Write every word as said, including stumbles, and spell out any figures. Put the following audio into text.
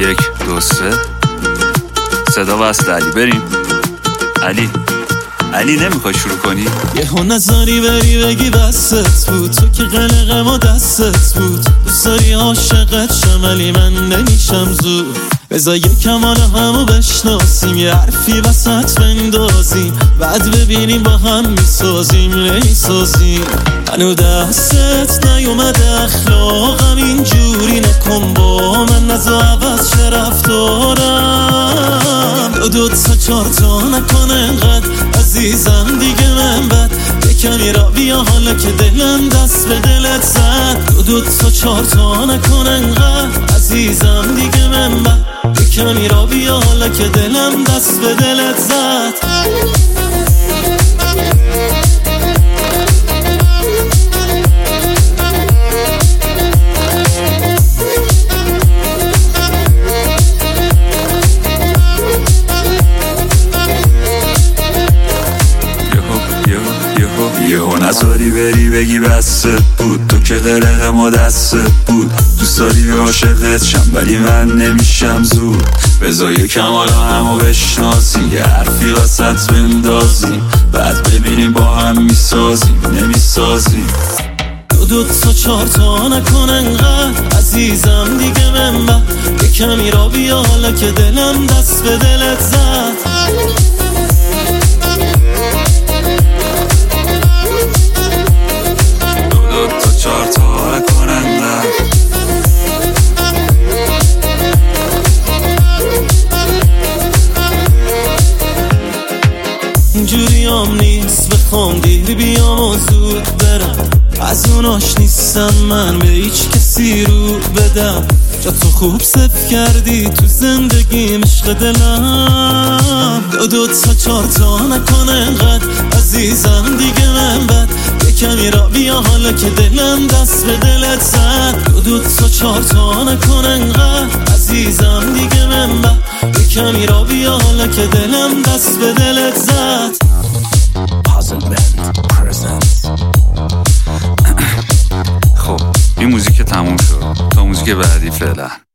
یک دو سه صدا وصل علی. بریم علی. علی نمیخوای شروع کنی؟ یه ها نظری بری بگی بستت بود، تو که قلقم و دستت بود. دوست داری عاشقت شم ولی من نمیشم زود. بذار یکم حالا همو بشناسیم، یه حرفی وسط بندازیم، بعد ببینیم با هم میسازیم نمیسازیم. هنو دستت نیومده اخلاقم اینجوری نکن با من، نزا عوض چه رفتارم. دو دو تا چار تا نکن انقدر عزیزم دیگه من بد. یکمی را بیا حالا که دلم دست به دلت زد. دو دو تا چار تا نکن انقدر عزیزم دیگه من بد. یکمی را بیا حالا که دلم دست به دلت زد. یهو نذاری بری بگی بستت بود، تو که قلقم و دستت بود. دوست داری عاشقت شم ولی من نمیشم زود. بذار یکم حالا همو بشناسیم، یه حرفی وسط بندازیم، بعد ببینیم با هم میسازیم نمیسازیم. دو دو تا چار تا نکن انقدر عزیزم دیگه من بد. یکمی را بیا حالا که دلم دست به دلت زد. اینجوری هم نیست بخوام دیر بیام و زود برم، از اوناش نیستم من به هیچ کسی رو بدم. جا تو خوب صف کردی تو زندگیم عشق دلم. دو دو تا چار تا نکن انقدر عزیزم دیگه من بد. یکمی را بیا حالا که دلم دست به دلت زد. دو دو تا چار تا نکن انقدر عزیزم دیگه من بد. یکمی را بیا حالا که دلم دست به دلت زد. خب این موزیک تموم شد، تا موزیک بعدی فعلا.